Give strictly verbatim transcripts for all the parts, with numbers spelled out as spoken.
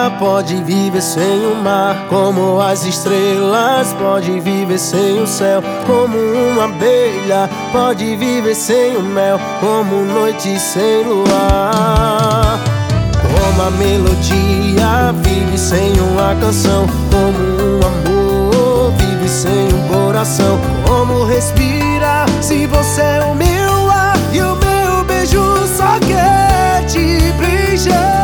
onda pode viver sem o mar, como as estrelas pode viver sem o céu, como uma abelha pode viver sem o mel, como noite sem luar. Como a melodia vive sem uma canção, como um amor vive sem um coração. Como respirar se você é o meu ar e o meu beijo só quer te beijar.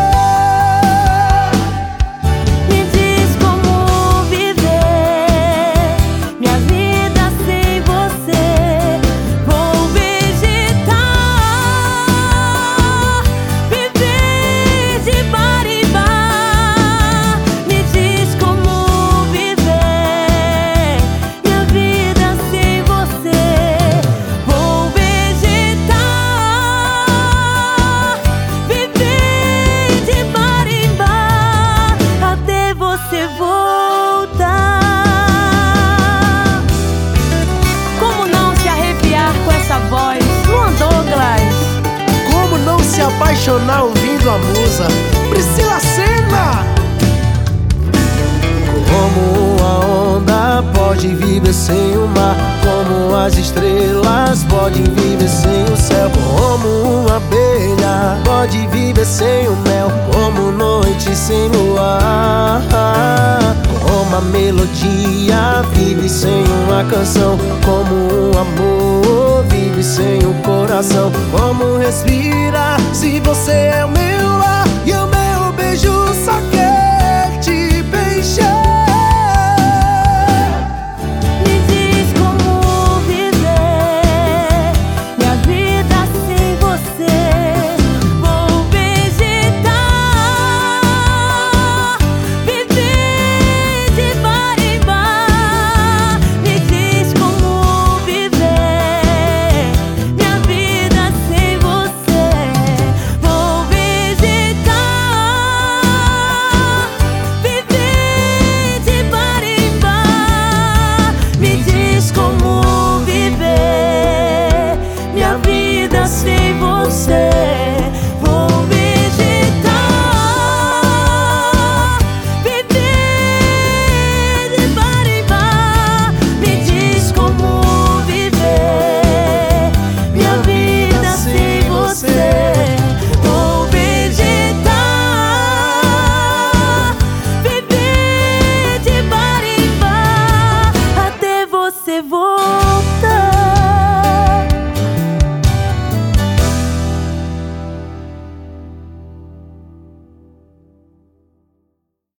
Apaixonar ouvindo a musa Priscila Senna. Como a onda pode viver sem o mar, como as estrelas podem viver sem o céu, como uma abelha pode viver sem o mel, como noite sem luar. Como a melodia vive sem uma canção, como um amor vive sem um coração. Como respirar se você é o meu